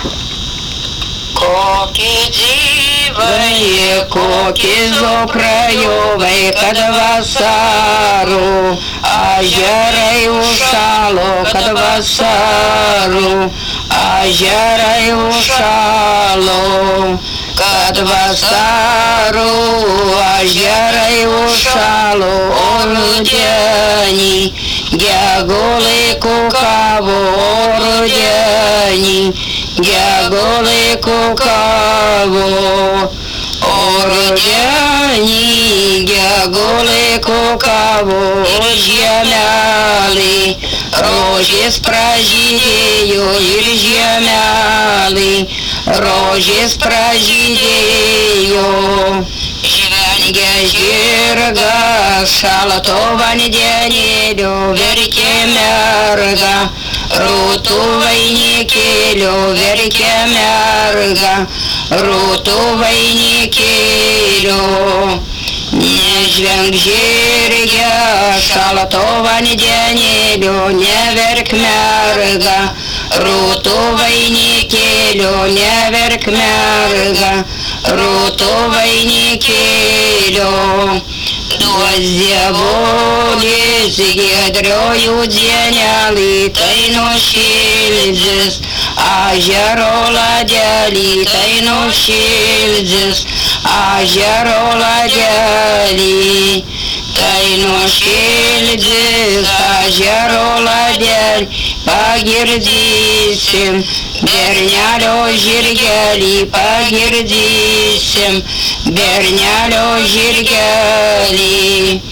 Kokie dzīvai, kokie zoprajovai, kad vasaru, ežerai užšalo, kad vasaru, ežerai užšalo, kad vasaru, ežerai užšalo, o rudenį, gegužę kukavo, o rudenį, gegužę kukavo, o rudenį, gegužę kukavo, o žiemelį, rožės pražydėjo ir žiemelį, rožės pražydėjo. Žvengia žirgas, šalto vandenėlio verkė merga, rūtų vainikėlio verkė merga, rūtų vainikėlio. Nežvenk žirge, šalto vandenėlio, neverk merga, rūtų vainikėlio, neverk merga, rūtų vainikėlio. Duos dievulis giedriojų dienelį, tai nušildys, ežero ladelį, tai nušildys, ežero ladelį, tai nušildys, ežero ladelį, pagirdysim, bernelio žirgelį, pagirdysim, bernelio žirgelį,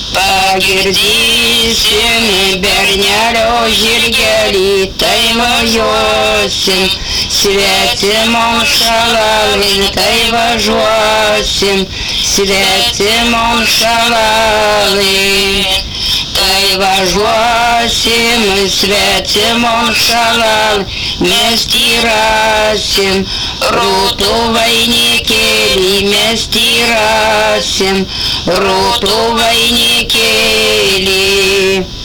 pagirdysim, bernelio žirgelį, tai važiuosim, svetimo šalalin, tai važiuosim, svetimo šalalin, tai važiuosim, svetimo šalalin, mes tyrasim, rūtų vainikėlį, mes tyrasim, rūtų vainikėlį.